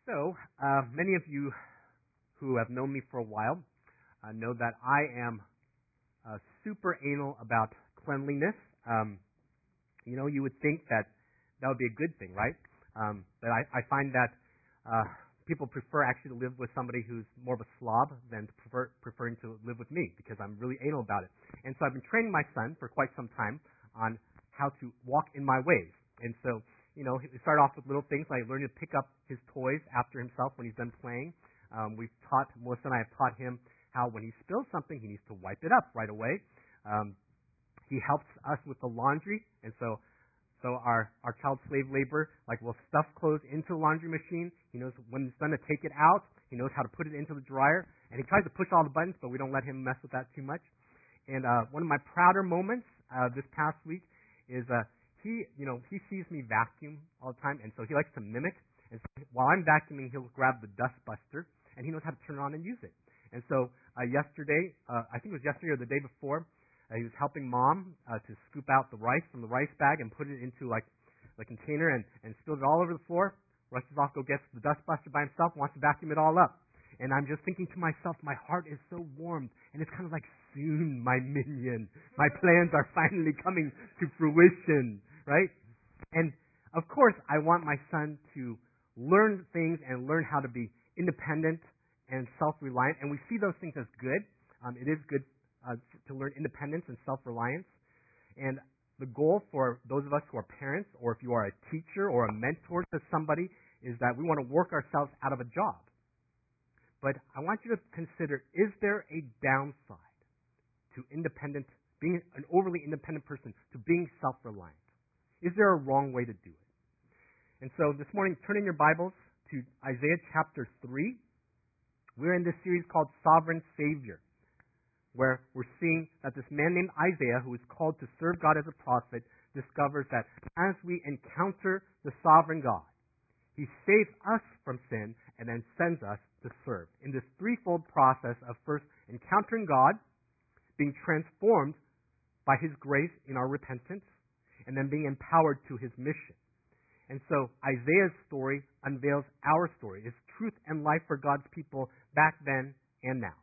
Many of you who have known me for a while know that I am super anal about cleanliness. You would think that that would be a good thing, right? But I find that people prefer actually to live with somebody who's more of a slob than preferring to live with me because I'm really anal about it. And so I've been training my son for quite some time on how to walk in my ways. And so he started off with little things like learning to pick up his toys after himself when he's done playing. Melissa and I have taught him how when he spills something, he needs to wipe it up right away. He helps us with the laundry, and so our child slave labor, will stuff clothes into the laundry machine. He knows when it's done to take it out. He knows how to put it into the dryer, and he tries to push all the buttons, but we don't let him mess with that too much. And one of my prouder moments this past week is he sees me vacuum all the time, and so he likes to mimic. And so while I'm vacuuming, he'll grab the dust buster, and he knows how to turn it on and use it. And so yesterday, I think it was yesterday or the day before, he was helping Mom to scoop out the rice from the rice bag and put it into the container and spilled it all over the floor. Rushes off, gets the dust buster by himself, wants to vacuum it all up. And I'm just thinking to myself, my heart is so warmed, and it's kind of like, soon, my minion, my plans are finally coming to fruition, right? And of course, I want my son to learn things and learn how to be independent and self-reliant, and we see those things as good. It is good to learn independence and self-reliance. And the goal for those of us who are parents, or if you are a teacher or a mentor to somebody, is that we want to work ourselves out of a job. But I want you to consider, is there a downside to being an overly independent person, to being self-reliant? Is there a wrong way to do it? And so this morning, turn in your Bibles to Isaiah chapter 3. We're in this series called Sovereign Savior, where we're seeing that this man named Isaiah, who is called to serve God as a prophet, discovers that as we encounter the sovereign God, He saves us from sin and then sends us to serve. In this threefold process of first encountering God, being transformed by His grace in our repentance, and then being empowered to His mission. And so Isaiah's story unveils our story. It's truth and life for God's people back then and now.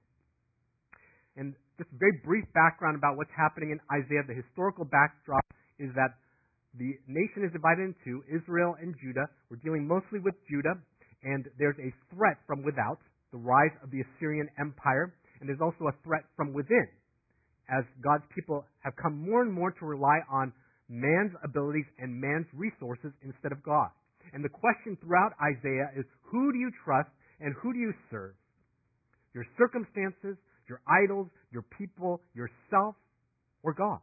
And just a very brief background about what's happening in Isaiah. The historical backdrop is that the nation is divided in two, Israel and Judah. We're dealing mostly with Judah, and there's a threat from without, the rise of the Assyrian Empire, and there's also a threat from within, as God's people have come more and more to rely on man's abilities and man's resources instead of God. And the question throughout Isaiah is, who do you trust and who do you serve? Your circumstances, your idols, your people, yourself, or God?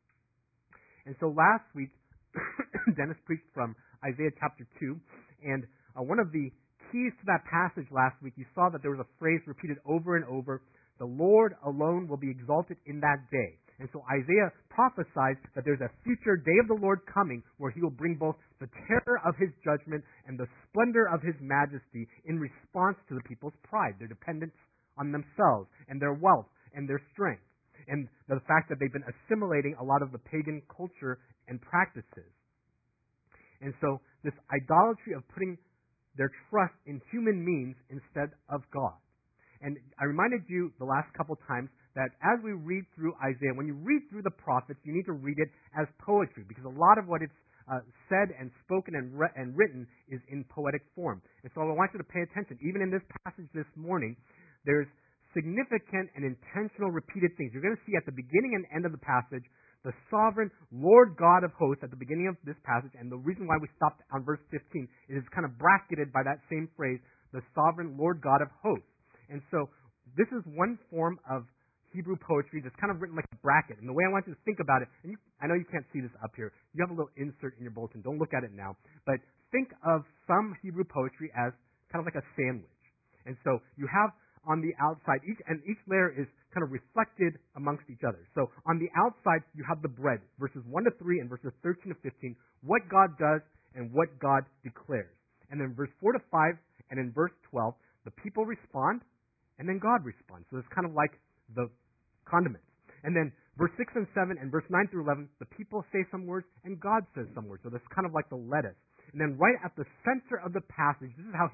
And so last week, Dennis preached from Isaiah chapter 2, and one of the keys to that passage last week, you saw that there was a phrase repeated over and over, the Lord alone will be exalted in that day. And so Isaiah prophesied that there's a future day of the Lord coming where He will bring both the terror of His judgment and the splendor of His majesty in response to the people's pride, their dependence on themselves and their wealth and their strength, and the fact that they've been assimilating a lot of the pagan culture and practices. And so this idolatry of putting their trust in human means instead of God. And I reminded you the last couple times that as we read through Isaiah, when you read through the prophets, you need to read it as poetry, because a lot of what it's said and spoken and written is in poetic form. And so I want you to pay attention. Even in this passage this morning, there's significant and intentional repeated things. You're going to see at the beginning and end of the passage the sovereign Lord God of hosts at the beginning of this passage, and the reason why we stopped on verse 15 is it's kind of bracketed by that same phrase, the sovereign Lord God of hosts. And so this is one form of Hebrew poetry that's kind of written like a bracket. And the way I want you to think about it, and I know you can't see this up here. You have a little insert in your bulletin. Don't look at it now. But think of some Hebrew poetry as kind of like a sandwich. And so you have on the outside, each layer is kind of reflected amongst each other. So on the outside, you have the bread, verses 1 to 3 and verses 13 to 15, what God does and what God declares. And then verse 4 to 5 and in verse 12, the people respond, and then God responds. So it's kind of like the condiments. And then verse 6 and 7 and verse 9 through 11, the people say some words and God says some words. So that's kind of like the lettuce. And then right at the center of the passage, this is how Hebrew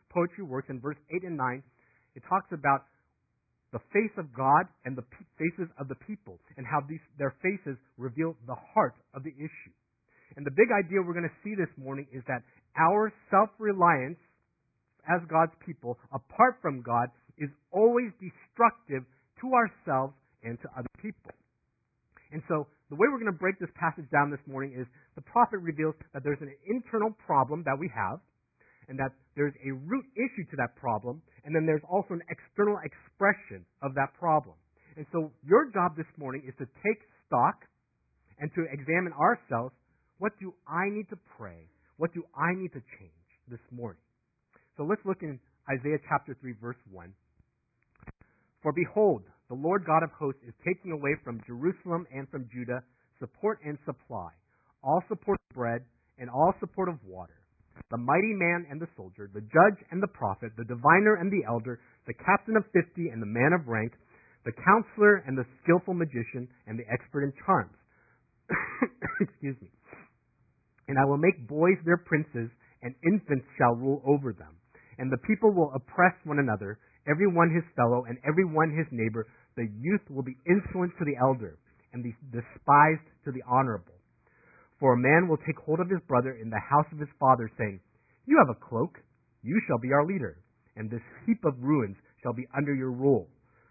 poetry works, in verse 8 and 9, it talks about the face of God and the faces of the people, and how their faces reveal the heart of the issue. And the big idea we're going to see this morning is that our self-reliance as God's people, apart from God, is always destructive to ourselves and to other people. And so the way we're going to break this passage down this morning is the prophet reveals that there's an internal problem that we have, and that there's a root issue to that problem, and then there's also an external expression of that problem. And so your job this morning is to take stock and to examine ourselves. What do I need to pray? What do I need to change this morning? So let's look in Isaiah chapter 3, verse 1. For behold, the Lord God of hosts is taking away from Jerusalem and from Judah support and supply, all support of bread and all support of water, the mighty man and the soldier, the judge and the prophet, the diviner and the elder, the captain of 50 and the man of rank, the counselor and the skillful magician and the expert in charms. Excuse me. And I will make boys their princes, and infants shall rule over them. And the people will oppress one another, every one his fellow, and every one his neighbor. The youth will be insolent to the elder, and the despised to the honorable. For a man will take hold of his brother in the house of his father, saying, You have a cloak, you shall be our leader, and this heap of ruins shall be under your rule.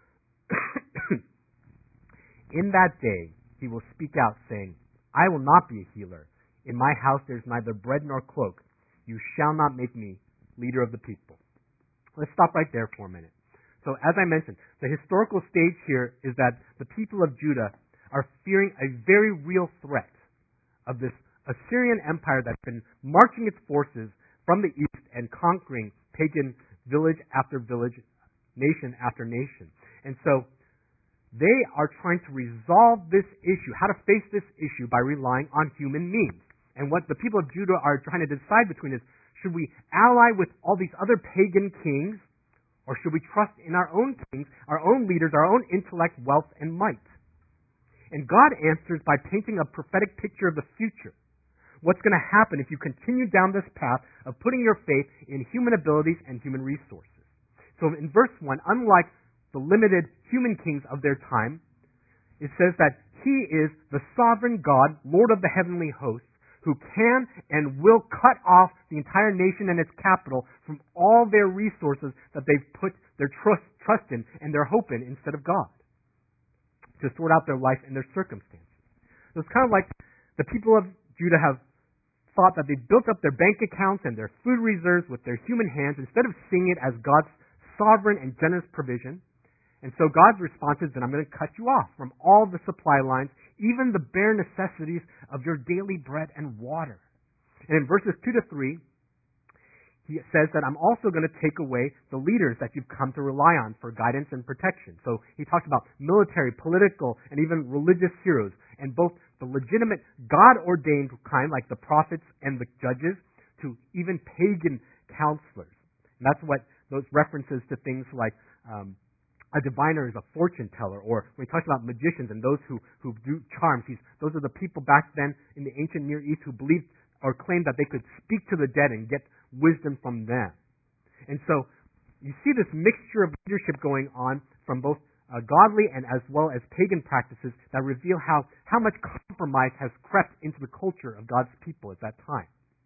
In that day he will speak out, saying, I will not be a healer. In my house there is neither bread nor cloak. You shall not make me leader of the people. Let's stop right there for a minute. So as I mentioned, the historical stage here is that the people of Judah are fearing a very real threat of this Assyrian empire that's been marching its forces from the east and conquering pagan village after village, nation after nation. And so they are trying to resolve this issue, how to face this issue by relying on human means. And what the people of Judah are trying to decide between is, should we ally with all these other pagan kings, or should we trust in our own kings, our own leaders, our own intellect, wealth, and might? And God answers by painting a prophetic picture of the future. What's going to happen if you continue down this path of putting your faith in human abilities and human resources? So in verse 1, unlike the limited human kings of their time, it says that He is the sovereign God, Lord of the heavenly hosts, who can and will cut off the entire nation and its capital from all their resources that they've put their trust in and their hope in instead of God, to sort out their life and their circumstances. So it's kind of like the people of Judah have thought that they built up their bank accounts and their food reserves with their human hands instead of seeing it as God's sovereign and generous provision. And so God's response is that I'm going to cut you off from all the supply lines, even the bare necessities of your daily bread and water. And in verses 2 to 3, he says that I'm also going to take away the leaders that you've come to rely on for guidance and protection. So he talks about military, political, and even religious heroes, and both the legitimate God-ordained kind, like the prophets and the judges, to even pagan counselors. And that's what those references to things like a diviner is a fortune teller, or when he talks about magicians and those who do charms, those are the people back then in the ancient Near East who believed or claimed that they could speak to the dead and get wisdom from them. And so you see this mixture of leadership going on from both godly and as well as pagan practices that reveal how much compromise has crept into the culture of God's people at that time.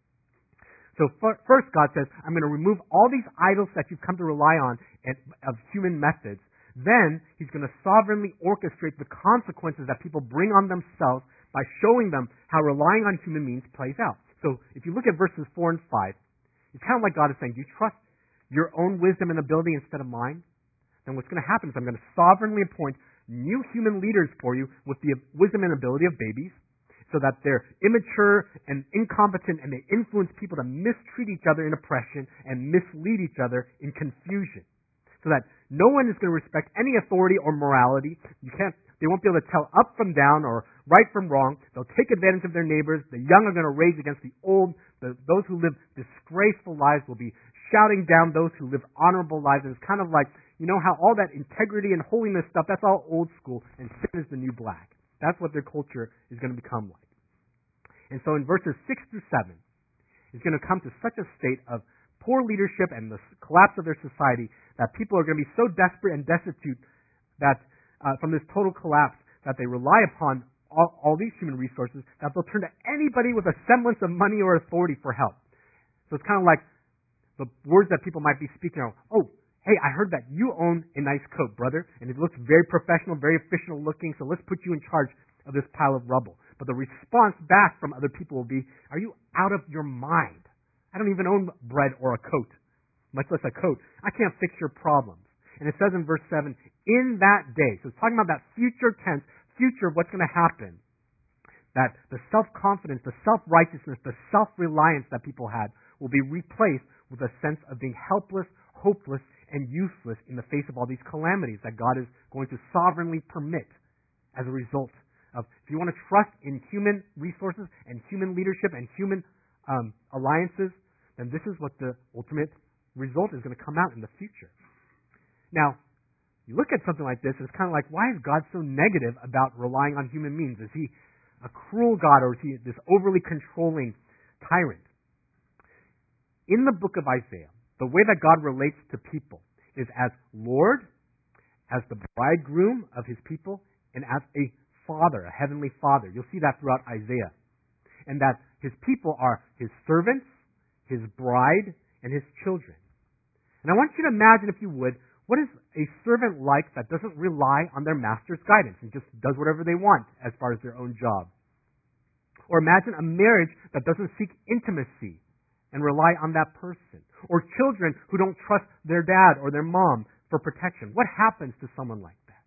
So first God says, I'm going to remove all these idols that you've come to rely on of human methods. Then He's going to sovereignly orchestrate the consequences that people bring on themselves by showing them how relying on human means plays out. So if you look at verses 4 and 5, it's kind of like God is saying, do you trust your own wisdom and ability instead of mine? Then what's going to happen is I'm going to sovereignly appoint new human leaders for you with the wisdom and ability of babies, so that they're immature and incompetent and they influence people to mistreat each other in oppression and mislead each other in confusion. So that no one is going to respect any authority or morality. They won't be able to tell up from down or right from wrong. They'll take advantage of their neighbors. The young are going to rage against the old. Those who live disgraceful lives will be shouting down those who live honorable lives. And it's kind of like, you know how all that integrity and holiness stuff, that's all old school, and sin is the new black. That's what their culture is going to become like. And so in verses 6 through 7, it's going to come to such a state of poor leadership and the collapse of their society that people are going to be so desperate and destitute that from this total collapse that they rely upon all these human resources, that they'll turn to anybody with a semblance of money or authority for help. So it's kind of like the words that people might be speaking of. Oh, hey, I heard that you own a nice coat, brother, and it looks very professional, very official looking, so let's put you in charge of this pile of rubble. But the response back from other people will be, are you out of your mind? I don't even own bread or a coat, much less a coat. I can't fix your problems. And it says in verse 7, in that day, so it's talking about that future tense, future of what's going to happen, that the self-confidence, the self-righteousness, the self-reliance that people had will be replaced with a sense of being helpless, hopeless, and useless in the face of all these calamities that God is going to sovereignly permit as a result of, if you want to trust in human resources and human leadership and human alliances, then this is what the ultimate result is going to come out in the future. Now, you look at something like this, it's kind of like, why is God so negative about relying on human means? Is he a cruel God, or is he this overly controlling tyrant? In the book of Isaiah, the way that God relates to people is as Lord, as the bridegroom of his people, and as a father, a heavenly father. You'll see that throughout Isaiah. And that his people are his servants, his bride, and his children. And I want you to imagine, if you would, what is a servant like that doesn't rely on their master's guidance and just does whatever they want as far as their own job? Or imagine a marriage that doesn't seek intimacy and rely on that person. Or children who don't trust their dad or their mom for protection. What happens to someone like that?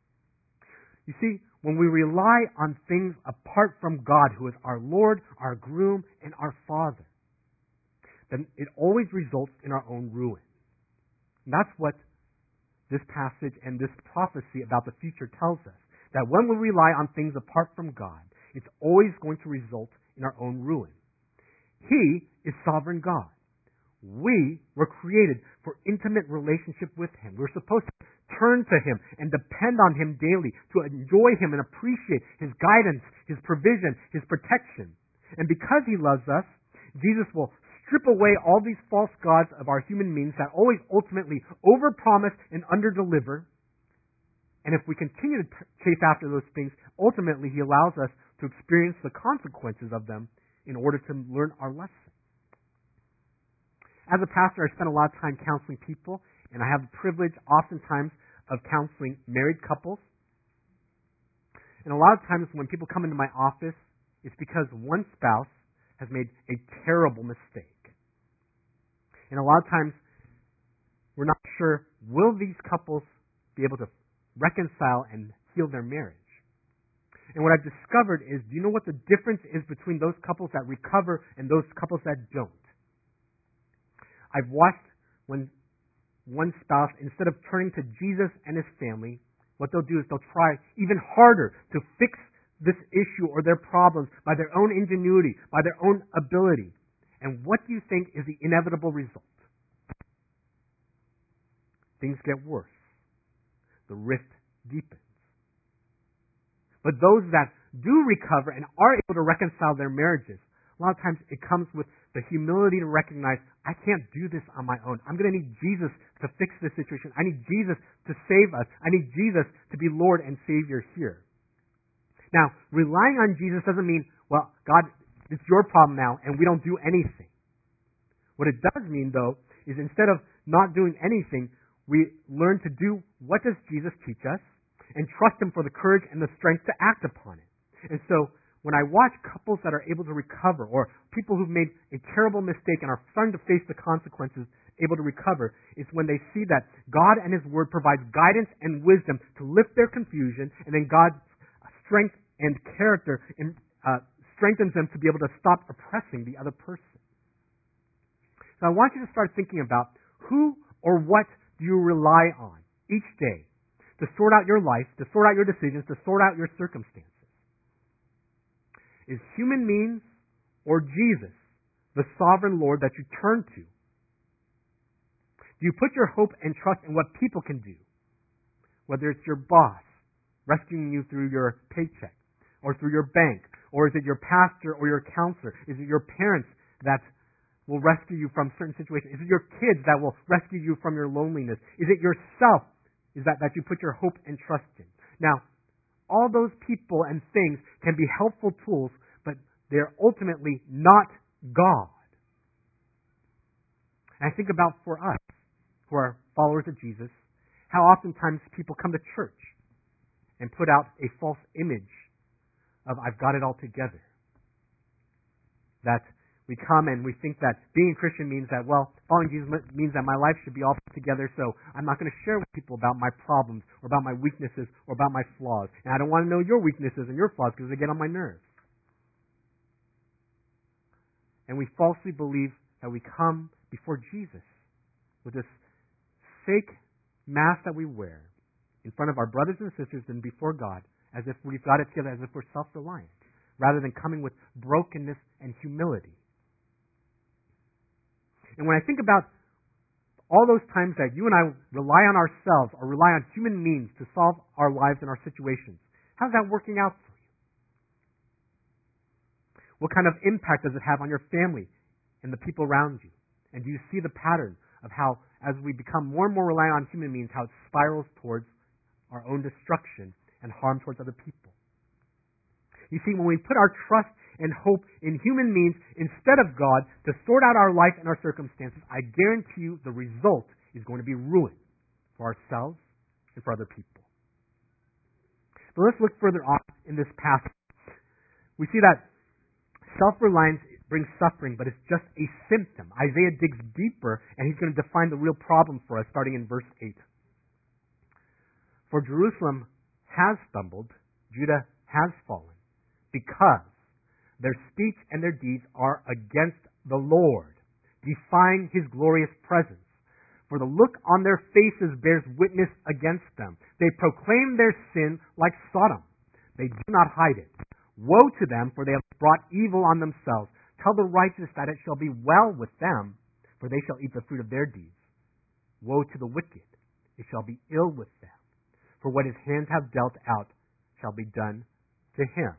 You see, when we rely on things apart from God, who is our Lord, our groom, and our Father, then it always results in our own ruin. And that's what this passage and this prophecy about the future tells us. That when we rely on things apart from God, it's always going to result in our own ruin. He is sovereign God. We were created for intimate relationship with Him. We're supposed to turn to Him and depend on Him daily, to enjoy Him and appreciate His guidance, His provision, His protection. And because He loves us, Jesus will strip away all these false gods of our human means that always ultimately overpromise and underdeliver. And if we continue to chase after those things, ultimately He allows us to experience the consequences of them in order to learn our lesson. As a pastor, I spend a lot of time counseling people, and I have the privilege oftentimes of counseling married couples. And a lot of times when people come into my office, it's because one spouse has made a terrible mistake. And a lot of times we're not sure, will these couples be able to reconcile and heal their marriage? And what I've discovered is, do you know what the difference is between those couples that recover and those couples that don't? I've watched when one spouse, instead of turning to Jesus and his family, what they'll do is they'll try even harder to fix this issue or their problems by their own ingenuity, by their own ability. And what do you think is the inevitable result? Things get worse. The rift deepens. But those that do recover and are able to reconcile their marriages, a lot of times it comes with the humility to recognize, I can't do this on my own. I'm going to need Jesus to fix this situation. I need Jesus to save us. I need Jesus to be Lord and Savior here. Now, relying on Jesus doesn't mean, well, God, it's your problem now, and we don't do anything. What it does mean, though, is instead of not doing anything, we learn to do what does Jesus teach us and trust Him for the courage and the strength to act upon it. And so, when I watch couples that are able to recover, or people who've made a terrible mistake and are starting to face the consequences, able to recover, is when they see that God and His Word provides guidance and wisdom to lift their confusion, and then God's strength and character strengthens them to be able to stop oppressing the other person. So I want you to start thinking about who or what do you rely on each day to sort out your life, to sort out your decisions, to sort out your circumstances. Is human means or Jesus the sovereign Lord that you turn to? Do you put your hope and trust in what people can do? Whether it's your boss rescuing you through your paycheck, or through your bank, or is it your pastor or your counselor? Is it your parents that will rescue you from certain situations? Is it your kids that will rescue you from your loneliness? Is it yourself is that you put your hope and trust in? Now, all those people and things can be helpful tools, but they're ultimately not God. And I think about for us, who are followers of Jesus, how oftentimes people come to church and put out a false image of, I've got it all together. That we come and we think that being a Christian means that, well, following Jesus means that my life should be all put together, so I'm not going to share with people about my problems or about my weaknesses or about my flaws. And I don't want to know your weaknesses and your flaws because they get on my nerves. And we falsely believe that we come before Jesus with this fake mask that we wear in front of our brothers and sisters and before God as if we've got it together, as if we're self-reliant, rather than coming with brokenness and humility. And when I think about all those times that you and I rely on ourselves or rely on human means to solve our lives and our situations, how's that working out for you? What kind of impact does it have on your family and the people around you? And do you see the pattern of how, as we become more and more reliant on human means, how it spirals towards our own destruction and harm towards other people? You see, when we put our trust and hope in human means instead of God to sort out our life and our circumstances, I guarantee you the result is going to be ruin for ourselves and for other people. But let's look further on in this passage. We see that self-reliance brings suffering, but it's just a symptom. Isaiah digs deeper, and he's going to define the real problem for us, starting in verse 8. For Jerusalem has stumbled, Judah has fallen, because their speech and their deeds are against the Lord, defying His glorious presence. For the look on their faces bears witness against them. They proclaim their sin like Sodom. They do not hide it. Woe to them, for they have brought evil on themselves. Tell the righteous that it shall be well with them, for they shall eat the fruit of their deeds. Woe to the wicked, it shall be ill with them, for what his hands have dealt out shall be done to him.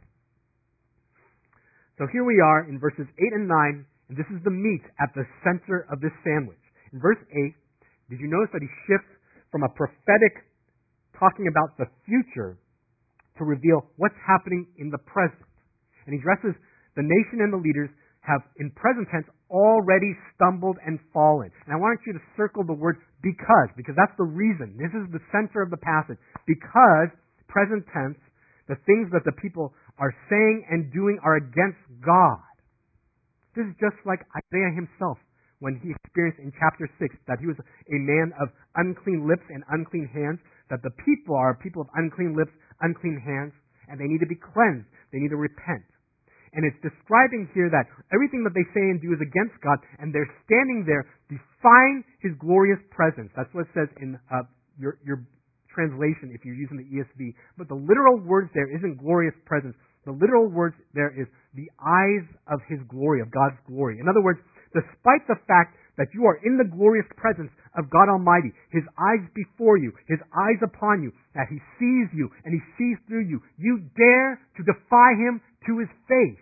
So here we are in verses 8 and 9, and this is the meat at the center of this sandwich. In verse 8, did you notice that he shifts from a prophetic talking about the future to reveal what's happening in the present? And he addresses the nation and the leaders have, in present tense, already stumbled and fallen. And I want you to circle the word because that's the reason. This is the center of the passage. Because, present tense, the things that the people are saying and doing are against God. This is just like Isaiah himself when he experienced in chapter 6 that he was a man of unclean lips and unclean hands, that the people are people of unclean lips, unclean hands, and they need to be cleansed. They need to repent. And it's describing here that everything that they say and do is against God, and they're standing there defying His glorious presence. That's what it says in your translation if you're using the ESV. But the literal words there isn't glorious presence. The literal words there is the eyes of His glory, of God's glory. In other words, despite the fact that you are in the glorious presence of God Almighty, His eyes before you, His eyes upon you, that He sees you and He sees through you, you dare to defy Him to His face.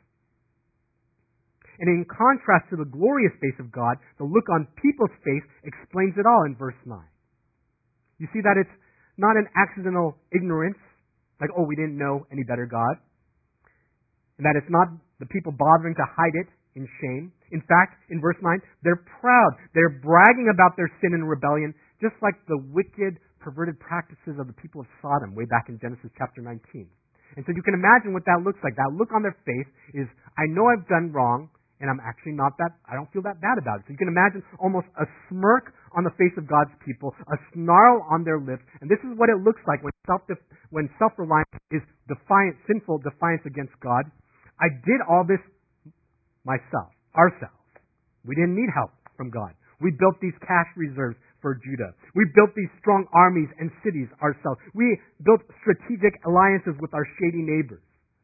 And in contrast to the glorious face of God, the look on people's face explains it all in verse 9. You see that it's not an accidental ignorance, like, oh, we didn't know any better God. And that it's not the people bothering to hide it in shame. In fact, in verse 9, they're proud. They're bragging about their sin and rebellion, just like the wicked, perverted practices of the people of Sodom way back in Genesis chapter 19. And so you can imagine what that looks like. That look on their face is, I know I've done wrong, and I'm actually not that, I don't feel that bad about it. So you can imagine almost a smirk on the face of God's people, a snarl on their lips, and this is what it looks like when self-reliance is defiant, sinful defiance against God. I did all this myself, ourselves. We didn't need help from God. We built these cash reserves for Judah. We built these strong armies and cities ourselves. We built strategic alliances with our shady neighbors.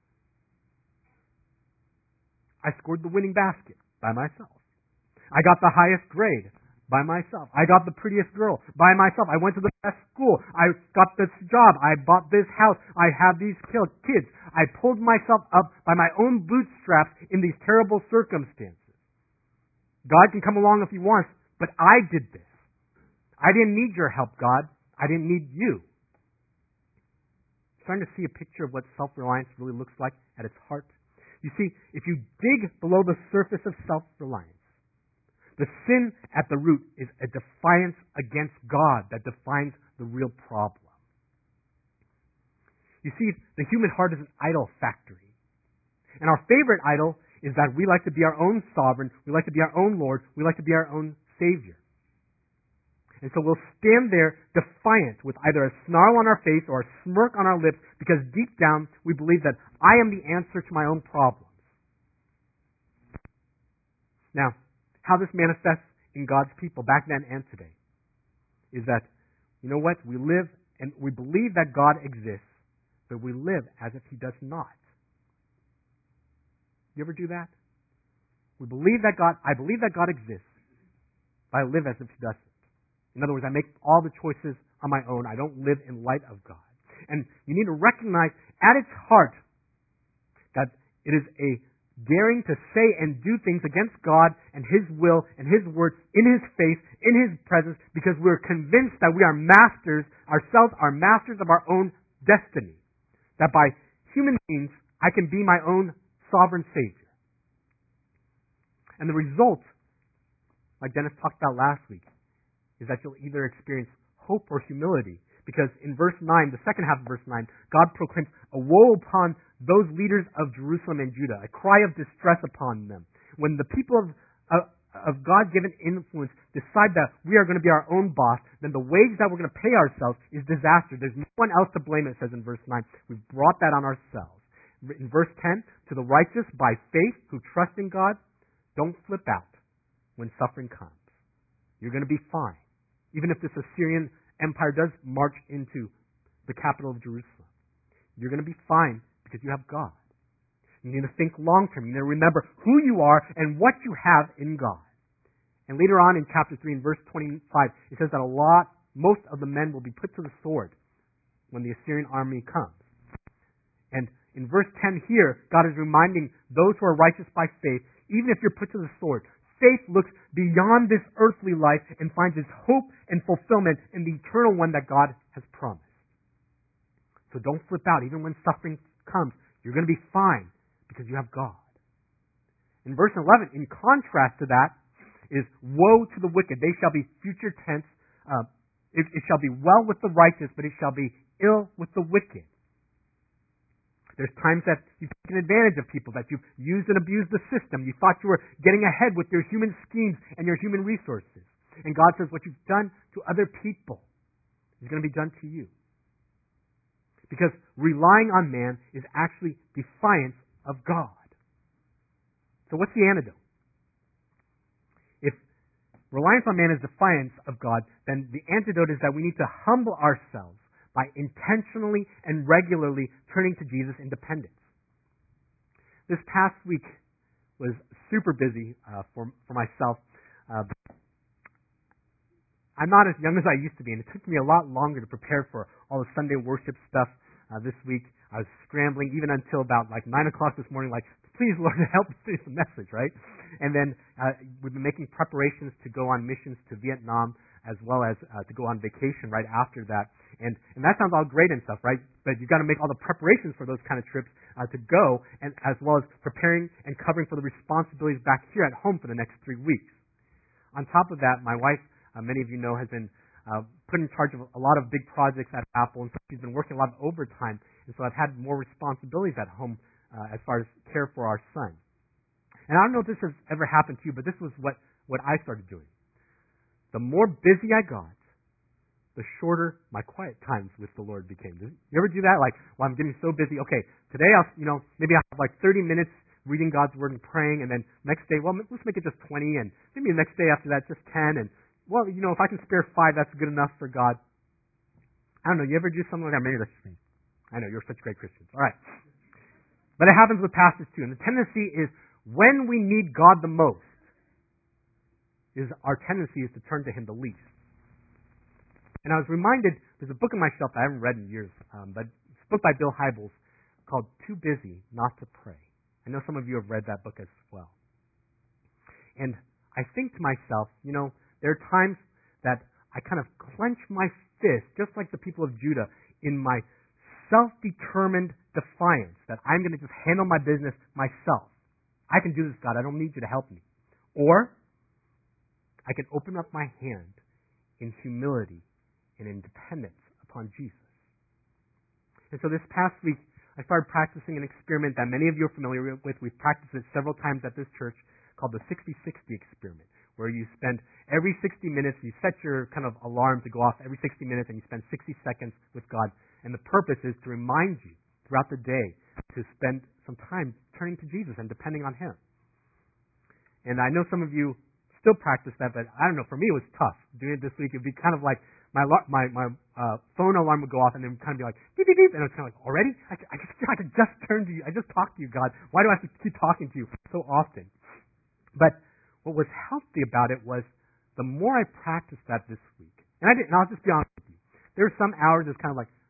I scored the winning basket by myself. I got the highest grade by myself. I got the prettiest girl by myself. I went to the best school. I got this job. I bought this house. I have these kids. I pulled myself up by my own bootstraps in these terrible circumstances. God can come along if He wants, but I did this. I didn't need your help, God. I didn't need you. Starting to see a picture of what self-reliance really looks like at its heart. You see, if you dig below the surface of self-reliance, the sin at the root is a defiance against God that defines the real problem. You see, the human heart is an idol factory. And our favorite idol is that we like to be our own sovereign, we like to be our own Lord, we like to be our own Savior. And so we'll stand there defiant with either a snarl on our face or a smirk on our lips because deep down we believe that I am the answer to my own problems. Now, how this manifests in God's people back then and today is that, you know what, we live and we believe that God exists, but we live as if He does not. You ever do that? I believe that God exists, but I live as if He doesn't. In other words, I make all the choices on my own. I don't live in light of God. And you need to recognize at its heart that it is a daring to say and do things against God and His will and His words in His face, in His presence, because we're convinced that we are masters, ourselves are masters of our own destiny. That by human means, I can be my own sovereign Savior. And the result, like Dennis talked about last week, is that you'll either experience hope or humility. Because in verse 9, the second half of verse 9, God proclaims a woe upon those leaders of Jerusalem and Judah, a cry of distress upon them. When the people of God-given influence decide that we are going to be our own boss, then the wage that we're going to pay ourselves is disaster. There's no one else to blame, it says in verse 9. We've brought that on ourselves. In verse 10, to the righteous by faith who trust in God, don't flip out when suffering comes. You're going to be fine. Even if this Assyrian empire does march into the capital of Jerusalem, you're going to be fine because you have God. You need to think long term. You need to remember who you are and what you have in God. And later on in chapter 3, in verse 25, it says that most of the men will be put to the sword when the Assyrian army comes. And in verse 10 here, God is reminding those who are righteous by faith, even if you're put to the sword, faith looks beyond this earthly life and finds its hope and fulfillment in the eternal one that God has promised. So don't flip out. Even when suffering comes, you're going to be fine because you have God. In verse 11, in contrast to that, is woe to the wicked. They shall be future tense. It shall be well with the righteous, but it shall be ill with the wicked. There's times that you've taken advantage of people, that you've used and abused the system. You thought you were getting ahead with your human schemes and your human resources. And God says what you've done to other people is going to be done to you. Because relying on man is actually defiance of God. So what's the antidote? If reliance on man is defiance of God, then the antidote is that we need to humble ourselves by intentionally and regularly turning to Jesus in dependence. This past week was super busy for myself. I'm not as young as I used to be, and it took me a lot longer to prepare for all the Sunday worship stuff this week. I was scrambling even until about 9 o'clock this morning, please, Lord, help me finish the message, right? And then we've been making preparations to go on missions to Vietnam, as well as to go on vacation right after that. And that sounds all great and stuff, right? But you've got to make all the preparations for those kind of trips to go, and as well as preparing and covering for the responsibilities back here at home for the next 3 weeks. On top of that, my wife, many of you know, has been put in charge of a lot of big projects at Apple, and so she's been working a lot of overtime. And so I've had more responsibilities at home as far as care for our son. And I don't know if this has ever happened to you, but this was what I started doing. The more busy I got, the shorter my quiet times with the Lord became. Did you ever do that? I'm getting so busy. Okay, today maybe I'll have 30 minutes reading God's Word and praying, and then next day, let's make it just 20, and maybe the next day after that, just 10, and if I can spare 5, that's good enough for God. I don't know, you ever do something like that? Maybe that's just me. I know, you're such great Christians. All right. But it happens with pastors too, and the tendency is when we need God the most, our tendency is to turn to Him the least. And I was reminded, there's a book on my shelf I haven't read in years, but it's a book by Bill Hybels called Too Busy Not to Pray. I know some of you have read that book as well. And I think to myself, there are times that I kind of clench my fist, just like the people of Judah, in my self-determined defiance that I'm going to just handle my business myself. I can do this, God. I don't need you to help me. Or I can open up my hand in humility and in dependence upon Jesus. And so this past week, I started practicing an experiment that many of you are familiar with. We've practiced it several times at this church, called the 60-60 experiment, where you spend every 60 minutes, you set your kind of alarm to go off every 60 minutes, and you spend 60 seconds with God. And the purpose is to remind you throughout the day to spend some time turning to Jesus and depending on Him. And I know some of you still practice that, but I don't know, for me it was tough. Doing it this week, it would be kind of like my phone alarm would go off and then kind of be like, beep, beep, beep, and it's kind of like, already? I just feel like I just turned to you. I just talked to you, God. Why do I have to keep talking to you so often? But what was healthy about it was the more I practiced that this week, and I'll just be honest with you, there were some hours it's kind of like,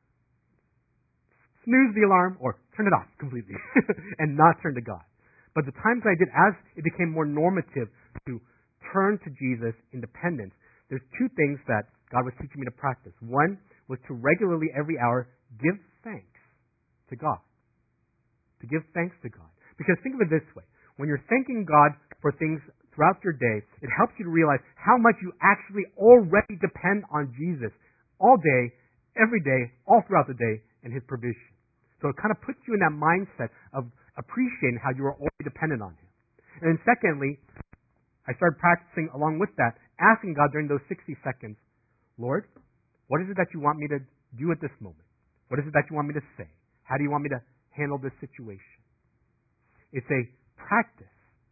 snooze the alarm or turn it off completely and not turn to God. But the times I did, as it became more normative to turn to Jesus in dependence, there's two things that God was teaching me to practice. One was to regularly, every hour, give thanks to God. To give thanks to God. Because think of it this way. When you're thanking God for things throughout your day, it helps you to realize how much you actually already depend on Jesus all day, every day, all throughout the day, and His provision. So it kind of puts you in that mindset of appreciating how you are already dependent on Him. And then secondly, I started practicing along with that, asking God during those 60 seconds, Lord, what is it that you want me to do at this moment? What is it that you want me to say? How do you want me to handle this situation? It's a practice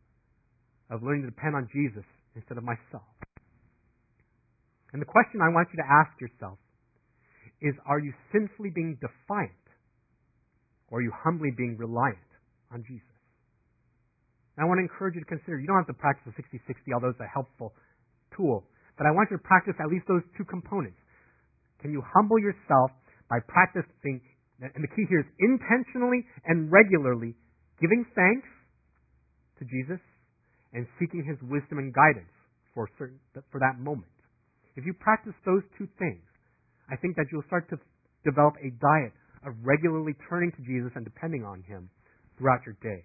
of learning to depend on Jesus instead of myself. And the question I want you to ask yourself is, are you sinfully being defiant, or are you humbly being reliant on Jesus? And I want to encourage you to consider, you don't have to practice the 60-60, although it's a helpful tool, but I want you to practice at least those two components. Can you humble yourself by practicing, and the key here is intentionally and regularly giving thanks to Jesus and seeking His wisdom and guidance for that moment. If you practice those two things, I think that you'll start to develop a diet of regularly turning to Jesus and depending on Him throughout your day.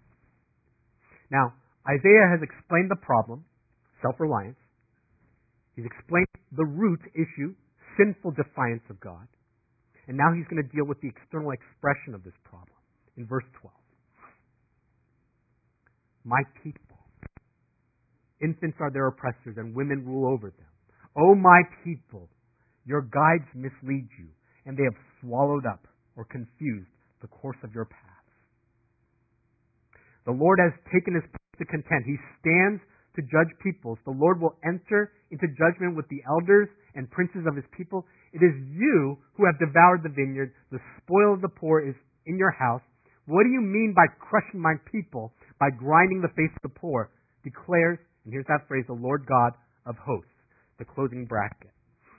Now, Isaiah has explained the problem, self-reliance. He's explained the root issue, sinful defiance of God. And now he's going to deal with the external expression of this problem in verse 12. My people, infants are their oppressors and women rule over them. O my people, your guides mislead you, and they have swallowed up or confused the course of your paths. The Lord has taken His place to contend. He stands to judge peoples. The Lord will enter into judgment with the elders and princes of His people. It is you who have devoured the vineyard. The spoil of the poor is in your house. What do you mean by crushing my people, by grinding the face of the poor? Declares, and here's that phrase, the Lord God of hosts, the closing bracket.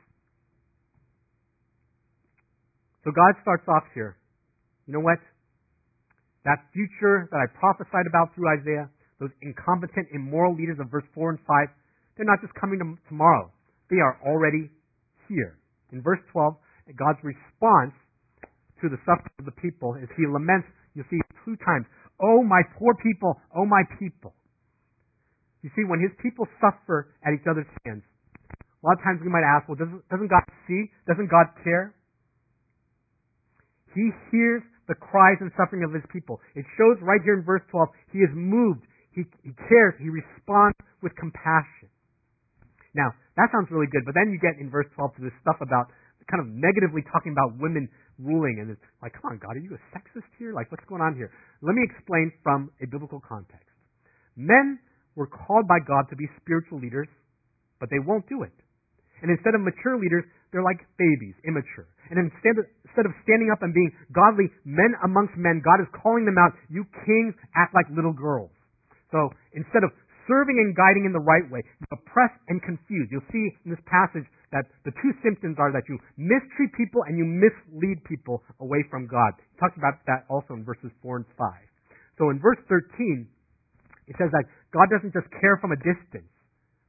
So God starts off here. You know what? That future that I prophesied about through Isaiah, those incompetent, immoral leaders of verse 4 and 5, they're not just coming tomorrow. They are already here. In verse 12, God's response to the suffering of the people is He laments, you'll see 2 times, oh my poor people, oh my people. You see, when His people suffer at each other's hands, a lot of times we might ask, well, doesn't God see? Doesn't God care? He hears the cries and suffering of His people. It shows right here in verse 12, He is moved. He cares. He responds with compassion. Now, that sounds really good, but then you get in verse 12 to this stuff about kind of negatively talking about women ruling, and it's like, come on, God, are you a sexist here? Like, what's going on here? Let me explain from a biblical context. Men were called by God to be spiritual leaders, but they won't do it. And instead of mature leaders, they're like babies, immature. And instead of standing up and being godly men amongst men, God is calling them out, you kings act like little girls. So instead of serving and guiding in the right way, you oppress and confuse. You'll see in this passage that the 2 symptoms are that you mistreat people and you mislead people away from God. He talks about that also in verses 4 and 5. So in verse 13, it says that God doesn't just care from a distance.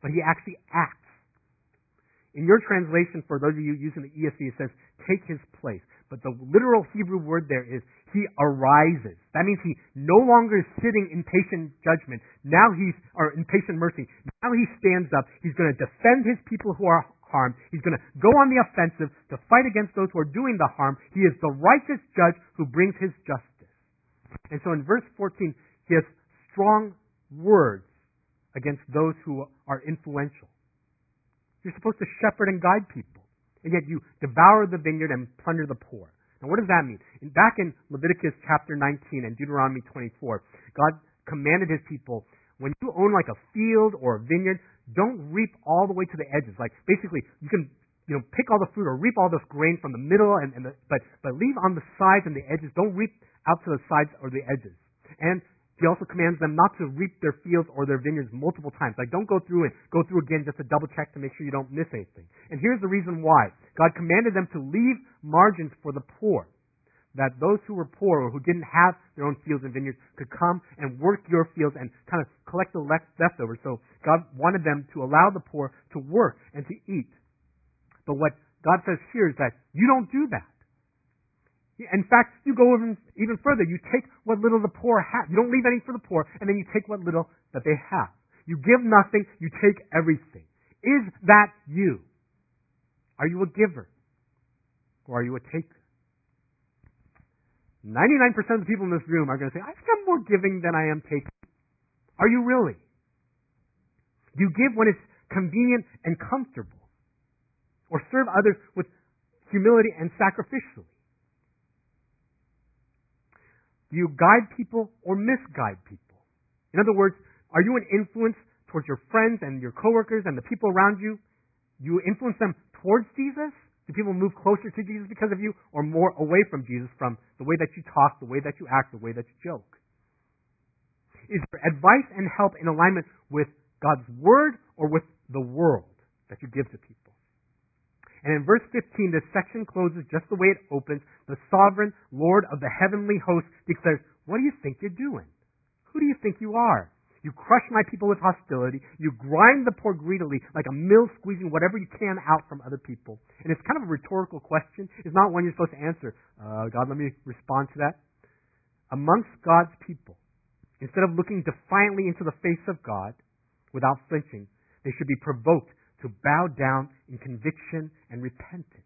but he actually acts. In your translation, for those of you using the ESV, it says, take his place. But the literal Hebrew word there is, he arises. That means he no longer is sitting in patient judgment. Or in patient mercy. Now he stands up. He's going to defend his people who are harmed. He's going to go on the offensive to fight against those who are doing the harm. He is the righteous judge who brings his justice. And so in verse 14, he has strong words against those who are influential. You're supposed to shepherd and guide people, and yet you devour the vineyard and plunder the poor. Now, what does that mean? Back in Leviticus chapter 19 and Deuteronomy 24, God commanded his people, when you own like a field or a vineyard, don't reap all the way to the edges. Like, basically, you can pick all the fruit or reap all this grain from the middle, but leave on the sides and the edges. Don't reap out to the sides or the edges. And he also commands them not to reap their fields or their vineyards multiple times. Like, don't go through again just to double check to make sure you don't miss anything. And here's the reason why. God commanded them to leave margins for the poor, that those who were poor or who didn't have their own fields and vineyards could come and work your fields and kind of collect the leftovers. So God wanted them to allow the poor to work and to eat. But what God says here is that you don't do that. In fact, you go even further. You take what little the poor have. You don't leave any for the poor, and then you take what little that they have. You give nothing, you take everything. Is that you? Are you a giver? Or are you a taker? 99% of the people in this room are going to say, I think I'm more giving than I am taking. Are you really? Do you give when it's convenient and comfortable? Or serve others with humility and sacrificially? Do you guide people or misguide people? In other words, are you an influence towards your friends and your coworkers and the people around you? Do you influence them towards Jesus? Do people move closer to Jesus because of you, or more away from Jesus from the way that you talk, the way that you act, the way that you joke? Is your advice and help in alignment with God's Word or with the world that you give to people? And in verse 15, this section closes just the way it opens. The sovereign Lord of the heavenly host declares, what do you think you're doing? Who do you think you are? You crush my people with hostility. You grind the poor greedily like a mill squeezing whatever you can out from other people. And it's kind of a rhetorical question. It's not one you're supposed to answer. God, let me respond to that. Amongst God's people, instead of looking defiantly into the face of God without flinching, they should be provoked to bow down in conviction and repentance.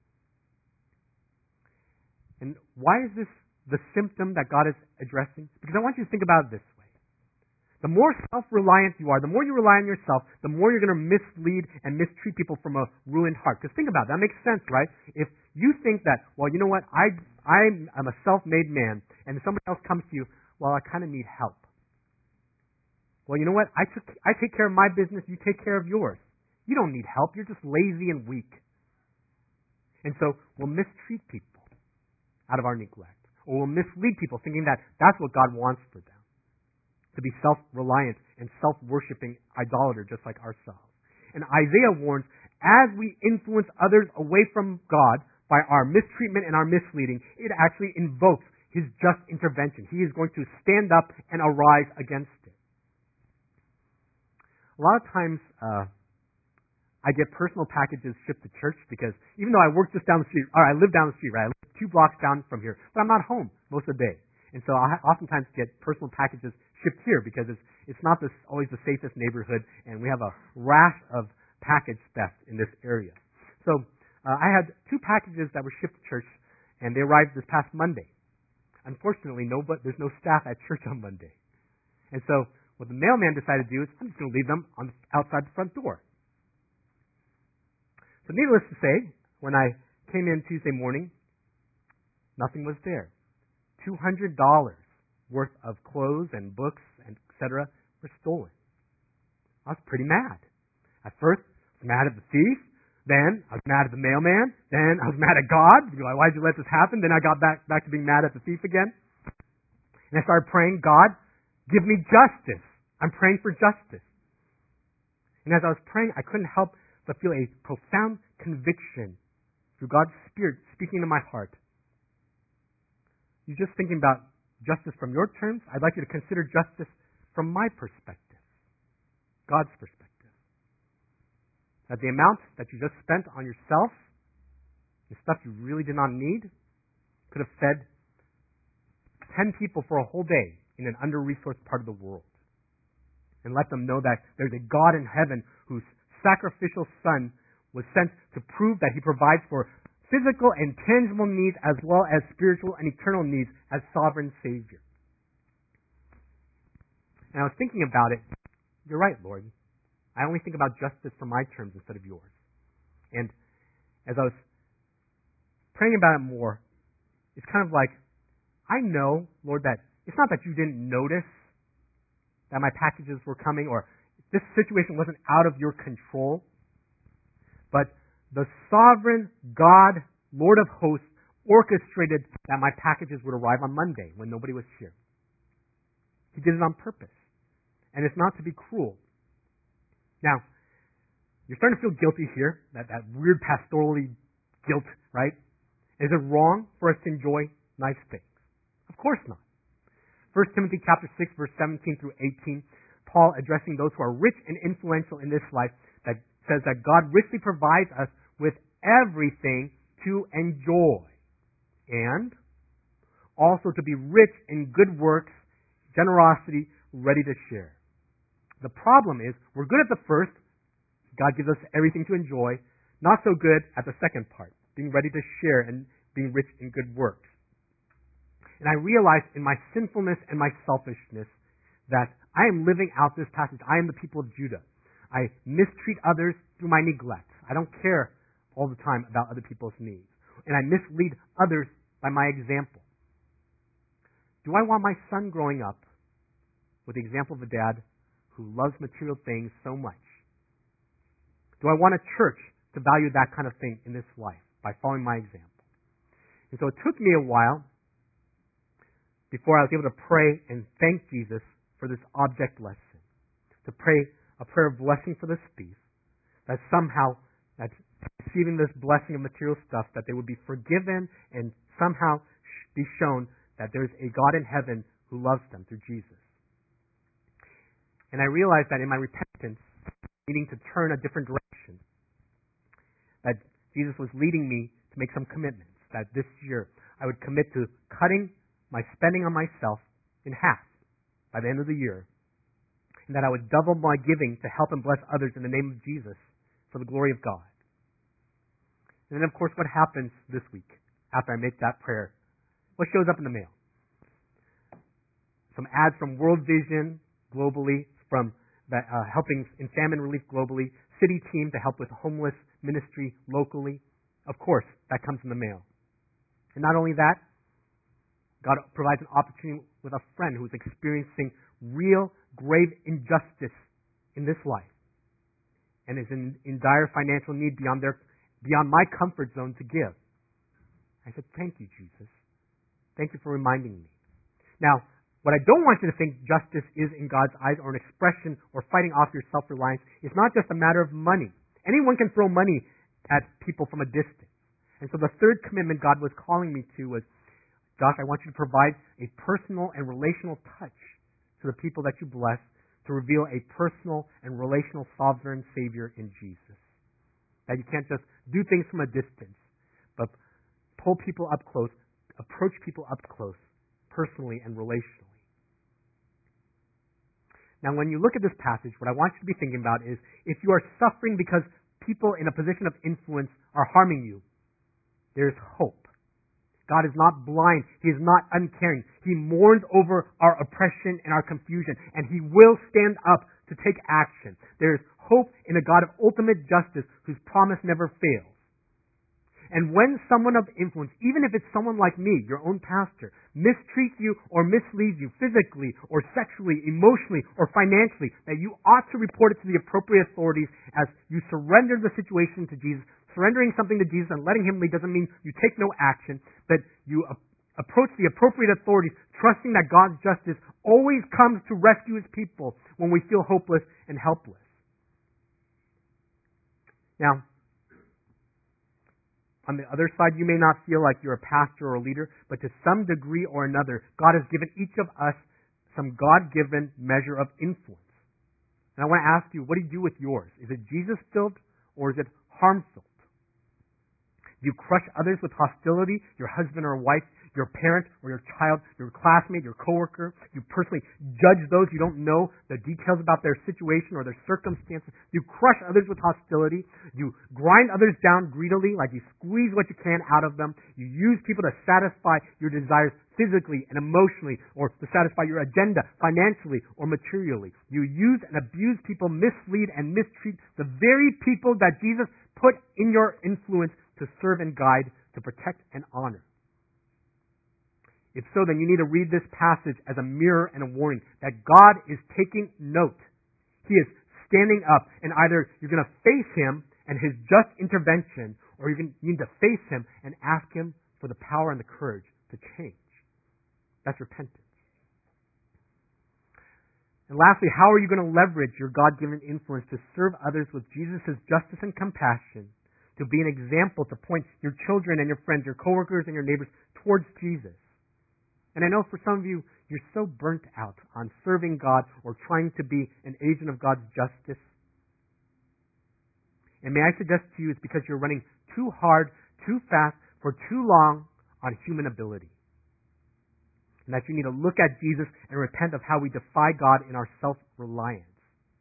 And why is this the symptom that God is addressing? Because I want you to think about it this way. The more self-reliant you are, the more you rely on yourself, the more you're going to mislead and mistreat people from a ruined heart. Because think about it. That makes sense, right? If you think that, well, you know what, I'm a self-made man, and somebody else comes to you, well, I kind of need help. Well, you know what, I take care of my business, you take care of yours. You don't need help. You're just lazy and weak. And so we'll mistreat people out of our neglect. Or we'll mislead people thinking that that's what God wants for them. To be self-reliant and self-worshipping idolater just like ourselves. And Isaiah warns, as we influence others away from God by our mistreatment and our misleading, it actually invokes His just intervention. He is going to stand up and arise against it. A lot of times, I get personal packages shipped to church because even though I work just down the street, or I live down the street, right? I live 2 blocks down from here, but I'm not home most of the day. And so I oftentimes get personal packages shipped here because it's not always the safest neighborhood, and we have a rash of package theft in this area. So I had 2 packages that were shipped to church, and they arrived this past Monday. Unfortunately, there's no staff at church on Monday. And so what the mailman decided to do is, I'm just going to leave them outside the front door. So needless to say, when I came in Tuesday morning, nothing was there. $200 worth of clothes and books and etc. were stolen. I was pretty mad. At first, I was mad at the thief. Then I was mad at the mailman. Then I was mad at God. Why did you let this happen? Then I got back to being mad at the thief again. And I started praying, God, give me justice. I'm praying for justice. And as I was praying, I couldn't help but feel a profound conviction through God's Spirit speaking to my heart. You're just thinking about justice from your terms. I'd like you to consider justice from my perspective, God's perspective. that the amount that you just spent on yourself, the stuff you really did not need, could have fed 10 people for a whole day in an under-resourced part of the world. And let them know that there's a God in heaven whose sacrificial Son was sent to prove that He provides for physical and tangible needs as well as spiritual and eternal needs as sovereign Savior. And I was thinking about it. You're right, Lord. I only think about justice for my terms instead of yours. And as I was praying about it more, it's kind of like, I know, Lord, that it's not that you didn't notice that my packages were coming or this situation wasn't out of your control, but the sovereign God, Lord of hosts, orchestrated that my packages would arrive on Monday when nobody was here. He did it on purpose. And it's not to be cruel. Now, you're starting to feel guilty here, that weird pastorally guilt, right? Is it wrong for us to enjoy nice things? Of course not. 1 Timothy chapter 6, verse 17 through 18, Paul addressing those who are rich and influential in this life, that says that God richly provides us with everything to enjoy and also to be rich in good works, generosity, ready to share. The problem is, we're good at the first. God gives us everything to enjoy. Not so good at the second part, being ready to share and being rich in good works. And I realized in my sinfulness and my selfishness that I am living out this passage. I am the people of Judah. I mistreat others through my neglect. I don't care all the time about other people's needs. And I mislead others by my example. Do I want my son growing up with the example of a dad who loves material things so much? Do I want a church to value that kind of thing in this life by following my example? And so it took me a while before I was able to pray and thank Jesus for this object lesson, to pray a prayer of blessing for this thief, that somehow, that receiving this blessing of material stuff, that they would be forgiven and somehow be shown that there's a God in heaven who loves them through Jesus. And I realized that in my repentance, needing to turn a different direction, that Jesus was leading me to make some commitments, that this year I would commit to cutting my spending on myself in half by the end of the year, and that I would double my giving to help and bless others in the name of Jesus for the glory of God. And then, of course, what happens this week after I make that prayer? What shows up in the mail? Some ads from World Vision globally, from helping in famine relief globally, city team to help with homeless ministry locally. Of course, that comes in the mail. And not only that, God provides an opportunity with a friend who's experiencing real, grave injustice in this life and is in dire financial need beyond my comfort zone to give. I said, thank you, Jesus. Thank you for reminding me. Now, what I don't want you to think justice is in God's eyes or an expression or fighting off your self-reliance is not just a matter of money. Anyone can throw money at people from a distance. And so the third commitment God was calling me to was, Josh, I want you to provide a personal and relational touch to the people that you bless to reveal a personal and relational sovereign Savior in Jesus. That you can't just do things from a distance, but pull people up close, approach people up close, personally and relationally. Now, when you look at this passage, what I want you to be thinking about is if you are suffering because people in a position of influence are harming you, there's hope. God is not blind. He is not uncaring. He mourns over our oppression and our confusion, and He will stand up to take action. There is hope in a God of ultimate justice whose promise never fails. And when someone of influence, even if it's someone like me, your own pastor, mistreats you or misleads you physically or sexually, emotionally or financially, that you ought to report it to the appropriate authorities as you surrender the situation to Jesus. Surrendering something to Jesus and letting Him lead doesn't mean you take no action, but you approach the appropriate authorities, trusting that God's justice always comes to rescue His people when we feel hopeless and helpless. Now, on the other side, you may not feel like you're a pastor or a leader, but to some degree or another, God has given each of us some God-given measure of influence. And I want to ask you, what do you do with yours? Is it Jesus-filled or is it harm-filled? Do you crush others with hostility, your husband or wife, your parent or your child, your classmate, your coworker? You personally judge those you don't know the details about their situation or their circumstances. You crush others with hostility. You grind others down greedily, like you squeeze what you can out of them. You use people to satisfy your desires physically and emotionally, or to satisfy your agenda financially or materially. You use and abuse people, mislead and mistreat the very people that Jesus put in your influence to serve and guide, to protect and honor. If so, then you need to read this passage as a mirror and a warning that God is taking note. He is standing up, and either you're going to face Him and His just intervention, or you need to face Him and ask Him for the power and the courage to change. That's repentance. And lastly, how are you going to leverage your God-given influence to serve others with Jesus' justice and compassion, to be an example, to point your children and your friends, your coworkers and your neighbors towards Jesus? And I know for some of you, you're so burnt out on serving God or trying to be an agent of God's justice. And may I suggest to you, it's because you're running too hard, too fast, for too long on human ability. And that you need to look at Jesus and repent of how we defy God in our self-reliance.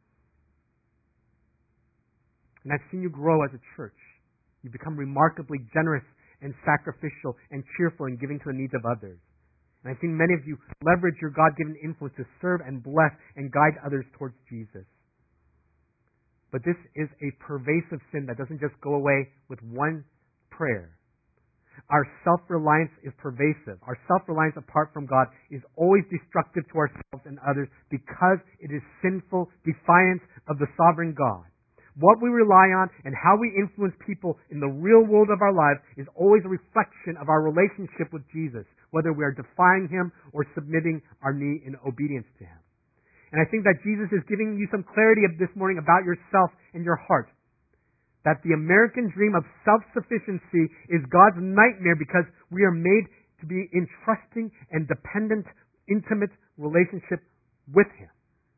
And I've seen you grow as a church. You become remarkably generous and sacrificial and cheerful in giving to the needs of others. And I've seen many of you leverage your God-given influence to serve and bless and guide others towards Jesus. But this is a pervasive sin that doesn't just go away with one prayer. Our self-reliance is pervasive. Our self-reliance apart from God is always destructive to ourselves and others because it is sinful defiance of the sovereign God. What we rely on and how we influence people in the real world of our lives is always a reflection of our relationship with Jesus, whether we are defying Him or submitting our knee in obedience to Him. And I think that Jesus is giving you some clarity this morning about yourself and your heart. That the American dream of self-sufficiency is God's nightmare because we are made to be in trusting and dependent, intimate relationship with Him.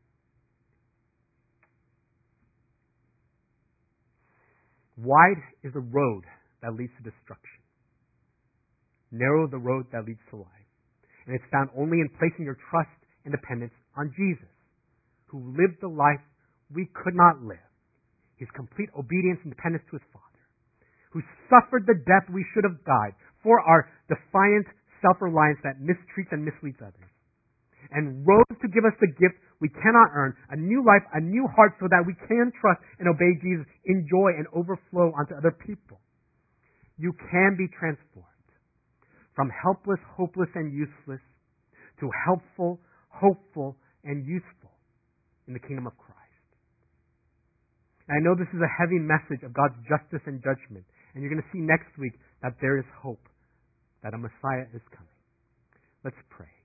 Wide is the road that leads to destruction. Narrow the road that leads to life. And it's found only in placing your trust and dependence on Jesus, who lived the life we could not live. His complete obedience and dependence to His Father, who suffered the death we should have died for our defiant self-reliance that mistreats and misleads others, and rose to give us the gift we cannot earn, a new life, a new heart, so that we can trust and obey Jesus in joy and overflow onto other people. You can be transformed from helpless, hopeless, and useless to helpful, hopeful, and useful in the kingdom of Christ. And I know this is a heavy message of God's justice and judgment, and you're going to see next week that there is hope, that a Messiah is coming. Let's pray.